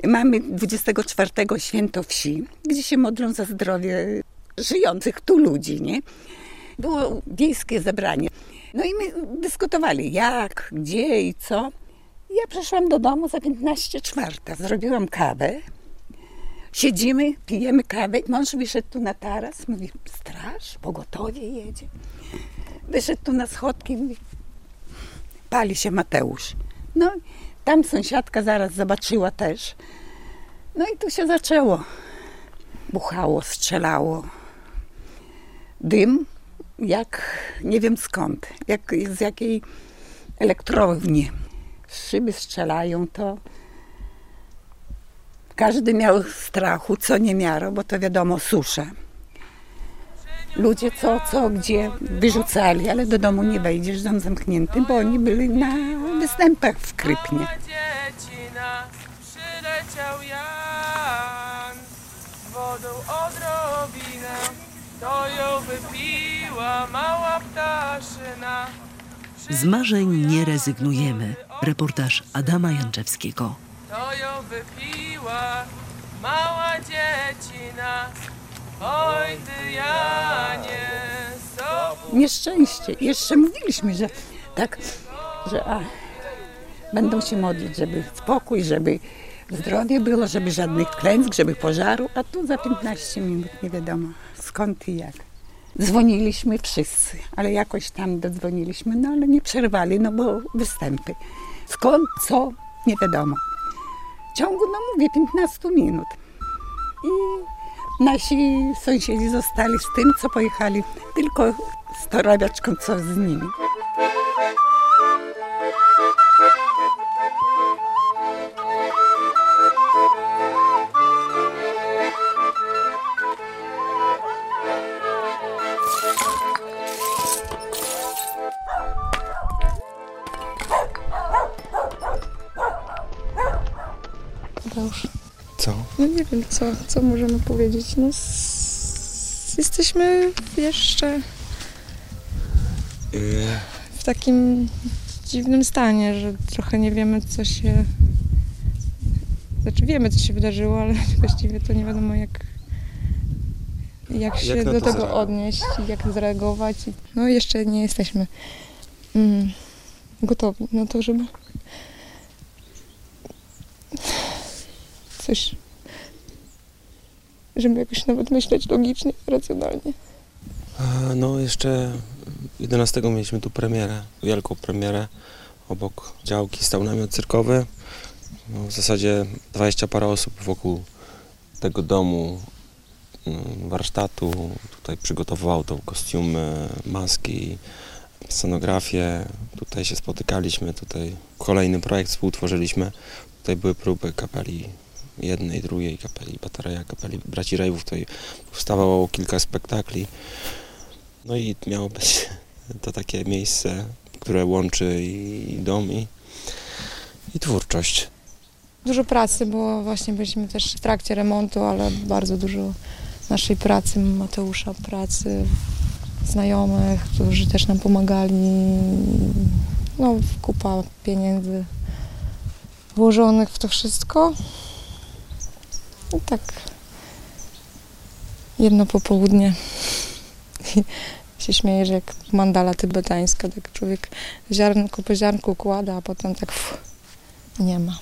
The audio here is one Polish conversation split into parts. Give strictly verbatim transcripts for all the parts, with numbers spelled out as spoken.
Mamy dwudziestego czwartego święto wsi, gdzie się modlą za zdrowie żyjących tu ludzi, nie? Było wiejskie zebranie. No i my dyskutowali jak, gdzie i co. Ja przyszłam do domu za piętnaście czwarta, zrobiłam kawę. Siedzimy, pijemy kawę i mąż wyszedł tu na taras, mówi, straż, pogotowie jedzie. Wyszedł tu na schodki i mówi, pali się Mateusz. No tam sąsiadka zaraz zobaczyła też. No i tu się zaczęło. Buchało, strzelało. Dym, jak nie wiem skąd, jak z jakiej elektrowni. Szyby strzelają, to każdy miał strachu, co nie miaro, bo to wiadomo, susza. Ludzie co, co, gdzie wyrzucali, ale do domu nie wejdziesz, dom zamknięty, bo oni byli na występach w Krypnie. Przyleciał Jan, wodą odrobinę, to ją wypiła mała ptaszyna. Z marzeń nie rezygnujemy. Reportaż Adama Janczewskiego. To ją wypiła mała dziecina. Oj ty Janie, so... Nieszczęście. Jeszcze mówiliśmy, że tak, że a, będą się modlić, żeby spokój, żeby zdrowie było, żeby żadnych klęsk, żeby pożaru, a tu za piętnaście minut nie wiadomo skąd i jak. Dzwoniliśmy wszyscy, ale jakoś tam dodzwoniliśmy, no ale nie przerwali, no bo występy. Skąd, co, nie wiadomo. W ciągu, no mówię, piętnaście minut. I nasi sąsiedzi zostali z tym, co pojechali, tylko z torabiaczką, co z nimi. Co? No nie wiem, co, co możemy powiedzieć. No, s- jesteśmy jeszcze w takim dziwnym stanie, że trochę nie wiemy, co się... Znaczy wiemy, co się wydarzyło, ale właściwie to nie wiadomo, jak, jak się Jak na do to tego zareagować? odnieść, jak zareagować. No jeszcze nie jesteśmy mm, gotowi na to, żeby coś, żeby jakoś nawet myśleć logicznie, racjonalnie. A, no jeszcze jedenastego mieliśmy tu premierę, wielką premierę. Obok działki stał namiot cyrkowy. No, w zasadzie dwadzieścia parę osób wokół tego domu, warsztatu. Tutaj przygotowywało to kostiumy, maski, scenografię. Tutaj się spotykaliśmy, tutaj kolejny projekt współtworzyliśmy. Tutaj były próby kapeli jednej, drugiej kapeli Batareja, kapeli Braci Rejwów. Tutaj powstawało kilka spektakli. No i miało być to takie miejsce, które łączy i dom, i, i twórczość. Dużo pracy, bo właśnie byliśmy też w trakcie remontu, ale bardzo dużo naszej pracy, Mateusza, pracy, znajomych, którzy też nam pomagali. No, kupa pieniędzy włożonych w to wszystko. I tak jedno popołudnie się śmieję, że jak mandala tybetańska, tak człowiek ziarnko po ziarnku kłada, a potem tak pff, nie ma.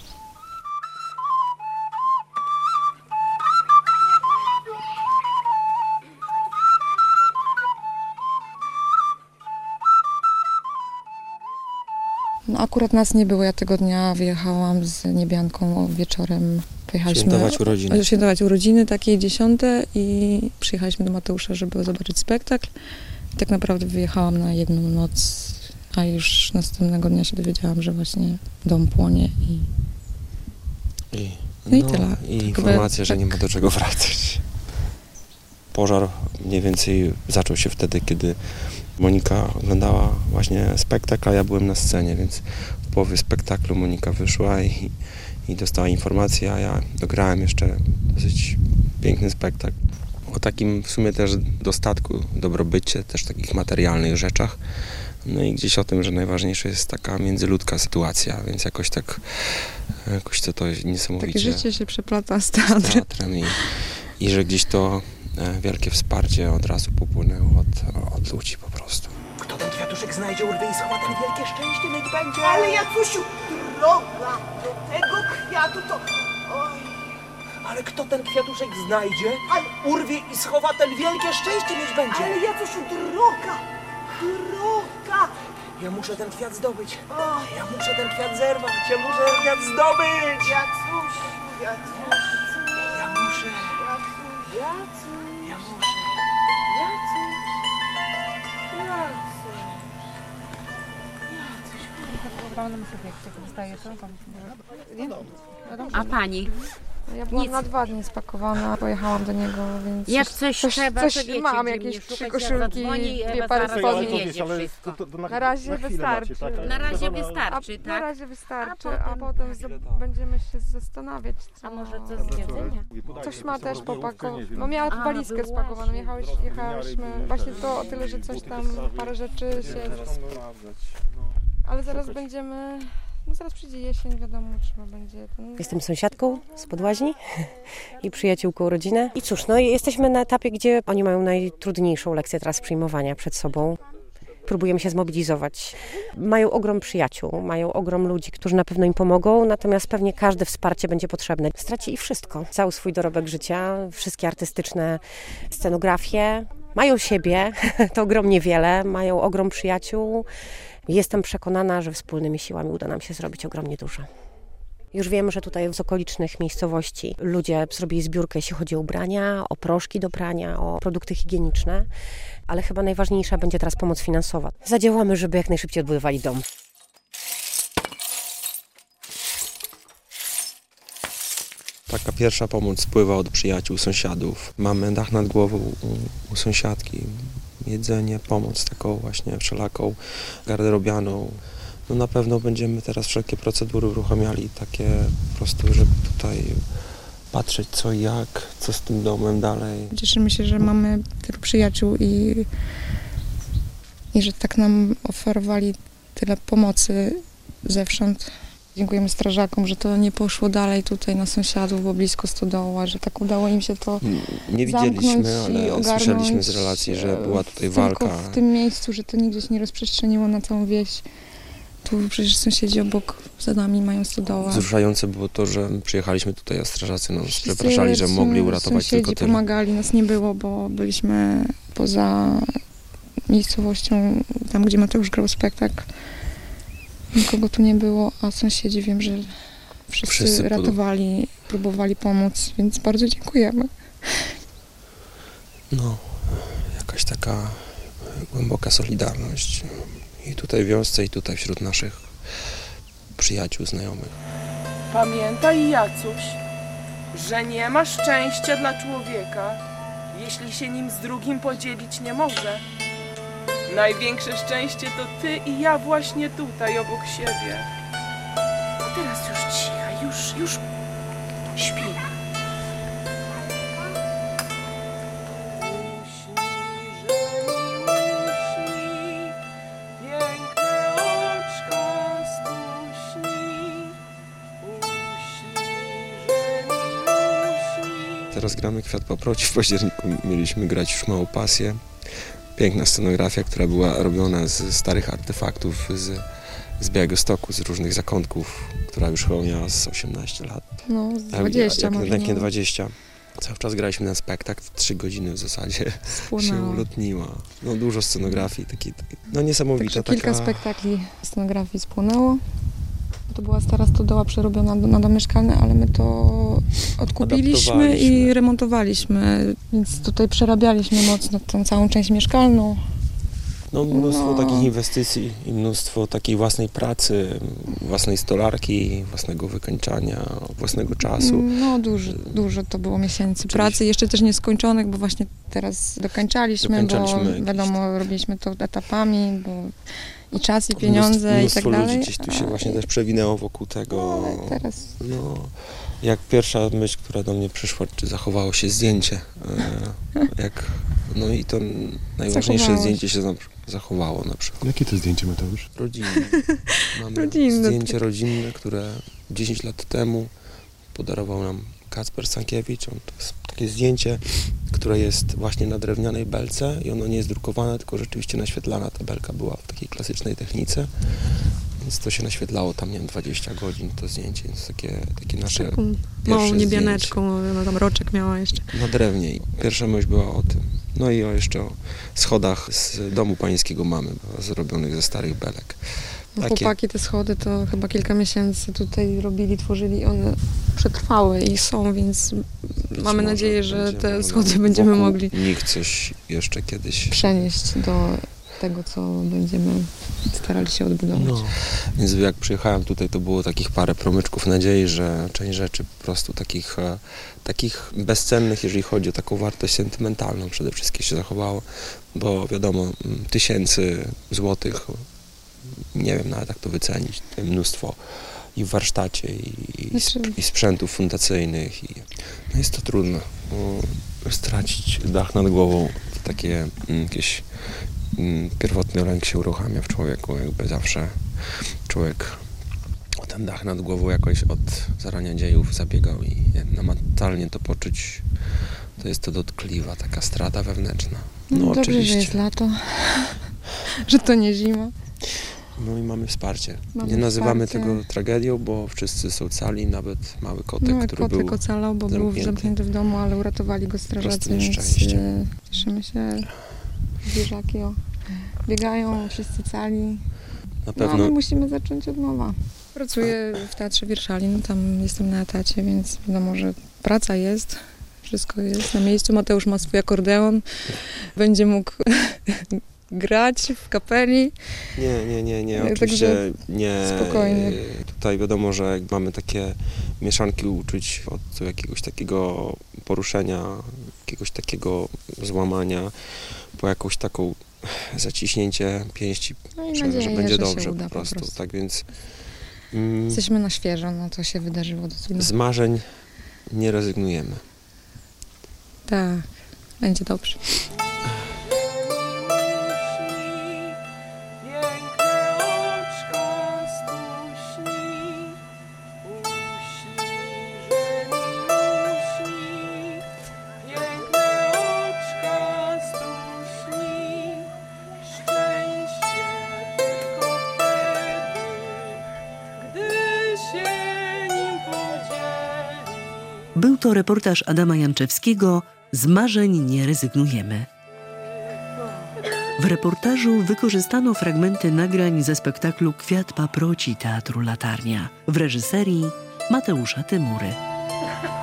No akurat nas nie było, ja tego dnia wyjechałam z Niebianką wieczorem. Pojechaliśmy Świętować urodziny. Świętować urodziny, takie dziesiąte, i przyjechaliśmy do Mateusza, żeby zobaczyć spektakl. I tak naprawdę wyjechałam na jedną noc, a już następnego dnia się dowiedziałam, że właśnie dom płonie i... I, No i no, tyle. I Tak informacja, że tak. nie ma do czego wracać. Pożar mniej więcej zaczął się wtedy, kiedy Monika oglądała właśnie spektakl, a ja byłem na scenie, więc w połowie spektaklu Monika wyszła i, i dostała informację, a ja dograłem jeszcze dosyć piękny spektakl. O takim w sumie też dostatku, dobrobycie, też takich materialnych rzeczach. No i gdzieś o tym, że najważniejsza jest taka międzyludzka sytuacja, więc jakoś tak, jakoś to, to jest niesamowicie. Takie życie się przeplata z z teatrem. teatrem i, i że gdzieś to e, wielkie wsparcie od razu popłynęło od, od ludzi po prostu. Kto ten kwiatuszek znajdzie, urwie i schowa, ten wielkie szczęście mieć będzie. Ale Jacusiu, droga do tego kwiatu to... Oj, Ale kto ten kwiatuszek znajdzie, urwie i schowa, ten wielkie szczęście mieć będzie. ale Jacusiu, droga, droga. Ja muszę ten kwiat zdobyć. Oj, Ja muszę ten kwiat zerwać. Ja muszę ten kwiat zdobyć. Jacusiu, Jacusiu, Ja muszę. Jacuś, Jacuś, Ja muszę. Jacuś, Jacuś. A pani? Ja byłam Nic. na dwa dni spakowana, pojechałam do niego, więc Jak coś, coś, trzeba, coś to wiecie, mam, gdzie jakieś mnie szukać, trzy ja koszulki, zadzwonię, dwie Ewa pary zaraz spodni. podjedzie wszystko. Na razie wystarczy. Na razie A wystarczy, na tak? razie wystarczy, A a potem- potem z- będziemy się zastanawiać, co... A może coś z jedzenia? Coś ma też popakować. No miała tu A, walizkę był spakowaną, właśnie. jechałeś, jechałyśmy, właśnie to o tyle, że coś tam, parę rzeczy się... Ale zaraz będziemy, no zaraz przyjdzie jesień, wiadomo, trzeba będzie... Ten... Jestem sąsiadką z Podłaźni i przyjaciółką rodziny. I cóż, no i jesteśmy na etapie, gdzie oni mają najtrudniejszą lekcję teraz przyjmowania przed sobą. Próbujemy się zmobilizować. Mają ogrom przyjaciół, mają ogrom ludzi, którzy na pewno im pomogą, natomiast pewnie każde wsparcie będzie potrzebne. Stracili wszystko, cały swój dorobek życia, wszystkie artystyczne scenografie. Mają siebie, to ogromnie wiele, mają ogrom przyjaciół. Jestem przekonana, że wspólnymi siłami uda nam się zrobić ogromnie dużo. Już wiemy, że tutaj z okolicznych miejscowości ludzie zrobili zbiórkę, jeśli chodzi o ubrania, o proszki do prania, o produkty higieniczne, ale chyba najważniejsza będzie teraz pomoc finansowa. Zadziałamy, żeby jak najszybciej odbudowali dom. Taka pierwsza pomoc spływa od przyjaciół, sąsiadów. Mamy dach nad głową u, u sąsiadki, jedzenie, pomoc taką właśnie wszelaką, garderobianą. No na pewno będziemy teraz wszelkie procedury uruchamiali, takie po prostu, żeby tutaj patrzeć co i jak, co z tym domem dalej. Cieszymy się, że mamy tylu przyjaciół i, i że tak nam oferowali tyle pomocy zewsząd. Dziękujemy strażakom, że to nie poszło dalej tutaj na sąsiadów, bo blisko stodoła, że tak udało im się to Nie widzieliśmy, zamknąć i ale ogarnąć słyszeliśmy z relacji, że była tutaj tylko walka. w tym miejscu, że to nigdzie się nie rozprzestrzeniło na całą wieś. Tu przecież sąsiedzi obok za nami mają stodołę. Wzruszające było to, że przyjechaliśmy tutaj, a strażacy nas Wszyscy przepraszali, że mogli uratować sąsiedzi tylko tyle. pomagali, nas nie było, bo byliśmy poza miejscowością, tam gdzie Mateusz grał spektakl. Nikogo tu nie było, a sąsiedzi wiem, że wszyscy, Wszyscy pod- ratowali, próbowali pomóc, więc bardzo dziękujemy. No, jakaś taka głęboka solidarność i tutaj w wiosce, i tutaj wśród naszych przyjaciół, znajomych. Pamiętaj, Jacuś, że nie ma szczęścia dla człowieka, jeśli się nim z drugim podzielić nie może. Największe szczęście to ty i ja właśnie tutaj, obok siebie. A teraz już cicha, już, już śpi. Teraz gramy Kwiat Paproci. W październiku mieliśmy grać już Małą Pasję. Piękna scenografia, która była robiona z starych artefaktów z, z Białegostoku, z różnych zakątków, która już chyba miała z osiemnaście lat. No, z Tak, dwadzieścia jak, może. jak nie no. dwadzieścia. Cały czas graliśmy ten spektakl, trzy godziny w zasadzie się Spłonęło. ulotniła. No dużo scenografii, taki, taki no niesamowita Także kilka taka... spektakli scenografii spłonęło. To była stara stodoła przerobiona do- na dom mieszkalny, ale my to odkupiliśmy i Adaptowaliśmy. remontowaliśmy, więc tutaj przerabialiśmy mocno tę całą część mieszkalną. No mnóstwo No. takich inwestycji i mnóstwo takiej własnej pracy, własnej stolarki, własnego wykańczania, własnego czasu. No dużo, dużo to było miesięcy Czyli- pracy, jeszcze też nieskończonych, bo właśnie teraz dokańczaliśmy, Dokańczaliśmy bo jakieś- wiadomo, robiliśmy to etapami, bo i czas, i pieniądze, mnóstwo, i tak dalej. ludzi gdzieś tu się a- właśnie też przewinęło wokół tego. No, ale teraz No, jak pierwsza myśl, która do mnie przyszła, czy zachowało się zdjęcie. E, jak, no i to najważniejsze Zachowało zdjęcie się za- zachowało na przykład. Jakie to zdjęcie, Mateusz? Rodzinne. Mamy Rodzinne, zdjęcie tak. rodzinne, które dziesięć lat temu podarował nam Kacper Stankiewicz. On, to jest takie zdjęcie, które jest właśnie na drewnianej belce i ono nie jest drukowane, tylko rzeczywiście naświetlana. Ta belka była w takiej klasycznej technice, więc to się naświetlało tam, nie wiem, dwadzieścia godzin to zdjęcie, więc takie, takie nasze Taką małą pierwsze niebianeczką, no tam roczek miała jeszcze. zdjęcie. Na drewnie i pierwsza myśl była o tym. No i o jeszcze o schodach z domu pańskiego mamy, zrobionych ze starych belek. no, Takie- chłopaki te schody to chyba kilka miesięcy tutaj robili, tworzyli, one przetrwały i są, więc Być mamy może nadzieję, że będziemy te wokół schody będziemy mogli nich coś jeszcze kiedyś. przenieść do tego, co będziemy starali się odbudować. No, więc jak przyjechałem tutaj, to było takich parę promyczków nadziei, że część rzeczy po prostu takich, e, takich bezcennych, jeżeli chodzi o taką wartość sentymentalną, przede wszystkim się zachowało, bo wiadomo, m, tysięcy złotych, nie wiem nawet jak to wycenić, mnóstwo i w warsztacie, i, i, Znaczy- sp- i sprzętów fundacyjnych. I, no jest to trudno, bo stracić dach nad głową, to takie mm, jakieś mm, pierwotny lęk się uruchamia w człowieku, jakby zawsze człowiek o ten dach nad głową jakoś od zarania dziejów zabiegał i namacalnie to poczuć, to jest to dotkliwa taka strata wewnętrzna. No, No dobrze, oczywiście. że jest lato, że to nie zima. No i mamy wsparcie. Mamy nie nazywamy wsparcie. tego tragedią, bo wszyscy są cali, nawet mały kotek, No, który kotek był ocalał, bo był zamknięty. zamknięty w domu, ale uratowali go strażacy, prostu więc nieszczęście. e, cieszymy się. Zwierzaki o, biegają, wszyscy cali. na No, a pewno. my musimy zacząć od nowa. Pracuję w Teatrze Wierszalin, tam jestem na etacie, więc wiadomo, że praca jest, wszystko jest na miejscu. Mateusz ma swój akordeon, będzie mógł grać w kapeli. Nie, nie, nie, nie, Także oczywiście nie. spokojnie. Tutaj wiadomo, że jak mamy takie mieszanki uczuć od jakiegoś takiego poruszenia, jakiegoś takiego złamania, po jakąś taką zaciśnięcie pięści, No i że, nadzieję, że będzie że dobrze się uda po prostu. po prostu. Tak więc mm, Jesteśmy na świeżo, no to się wydarzyło dosyć. z marzeń nie rezygnujemy. Tak, będzie dobrze. Piękne oczka stuśni, uśni, że miłuśni. Piękne oczka stuśni, szczęście tylko wtedy, gdy się nim podzieli. Był to reportaż Adama Janczewskiego Z marzeń nie rezygnujemy. W reportażu wykorzystano fragmenty nagrań ze spektaklu Kwiat paproci Teatru Latarnia w reżyserii Mateusza Tymury.